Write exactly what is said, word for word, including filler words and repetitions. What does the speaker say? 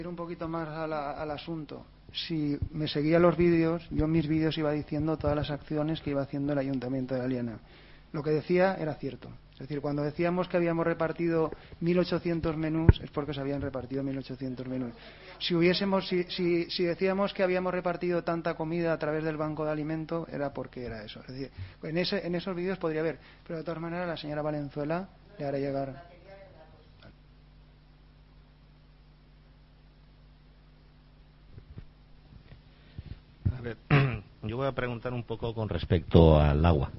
Ir un poquito más a la, al asunto. Si me seguía los vídeos, yo en mis vídeos iba diciendo todas las acciones que iba haciendo el Ayuntamiento de Aliena. Lo que decía era cierto. Es decir, cuando decíamos que habíamos repartido mil ochocientos menús, es porque se habían repartido mil ochocientos menús. Si hubiésemos, si, si, si decíamos que habíamos repartido tanta comida a través del banco de alimento, era porque era eso. Es decir, en, ese, en esos vídeos podría haber. Pero de todas maneras, la señora Valenzuela le hará llegar. A ver, yo voy a preguntar un poco con respecto al agua.